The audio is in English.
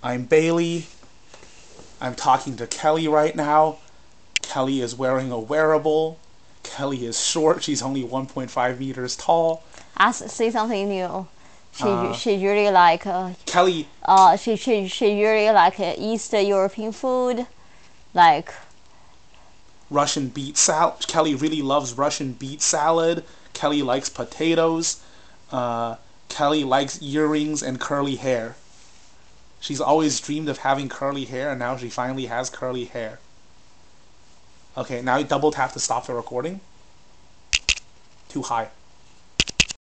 I'm Bailey. I'm talking to Kelly right now. Kelly is wearing a wearable. Kelly is short. She's only 1.5 meters tall. Say something new. Uh, She really like Kelly, she really like East European food, like Russian beet salad. Kelly really loves Russian beet salad. Kelly likes potatoes. Uh, Kelly likes earrings and curly hair. She's always dreamed of having curly hair, and now she finally has curly hair. Okay, now you double tap to stop the recording. Too high.